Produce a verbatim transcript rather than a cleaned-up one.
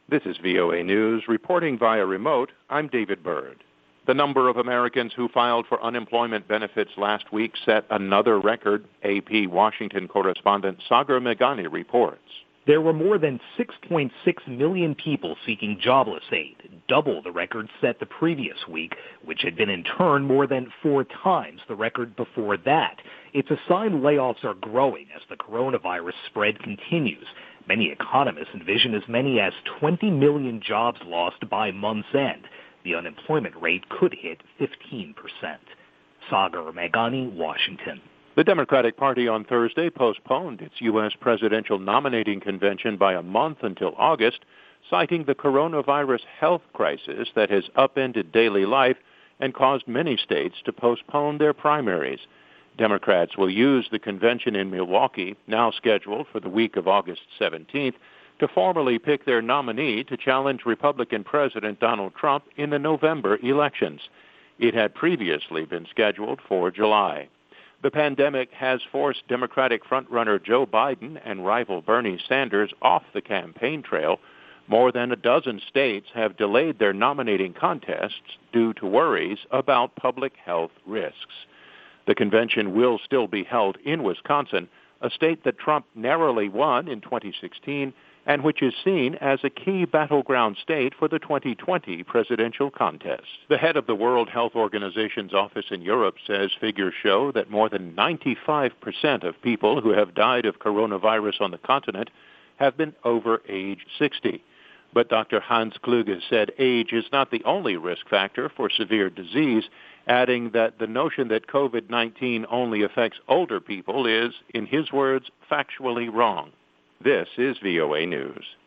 This is V O A News. Reporting via remote, I'm David Byrd. The number of Americans who filed for unemployment benefits last week set another record, A P Washington correspondent Sagar Meghani reports. There were more than six point six million people seeking jobless aid, double the record set the previous week, which had been in turn more than four times the record before that. It's a sign layoffs are growing as the coronavirus spread continues. Many economists envision as many as twenty million jobs lost by month's end. The unemployment rate could hit fifteen percent. Sagar Meghani, Washington. The Democratic Party on Thursday postponed its U S presidential nominating convention by a month until August, citing the coronavirus health crisis that has upended daily life and caused many states to postpone their primaries. Democrats will use the convention in Milwaukee, now scheduled for the week of August seventeenth, to formally pick their nominee to challenge Republican President Donald Trump in the November elections. It had previously been scheduled for July. The pandemic has forced Democratic frontrunner Joe Biden and rival Bernie Sanders off the campaign trail. More than a dozen states have delayed their nominating contests due to worries about public health risks. The convention will still be held in Wisconsin, a state that Trump narrowly won in twenty sixteen and which is seen as a key battleground state for the twenty twenty presidential contest. The head of the World Health Organization's office in Europe says figures show that more than ninety-five percent of people who have died of coronavirus on the continent have been over age sixty. But Doctor Hans Kluge said age is not the only risk factor for severe disease, adding that the notion that COVID nineteen only affects older people is, in his words, factually wrong. This is V O A News.